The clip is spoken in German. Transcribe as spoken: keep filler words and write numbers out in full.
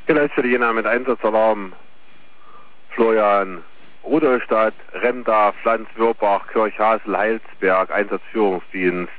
Vielleicht für die Jena mit Einsatzalarm. Florian, Rudolstadt, Remda, Pflanz, Würbach, Kirchhasel, Heilsberg, Einsatzführungsdienst.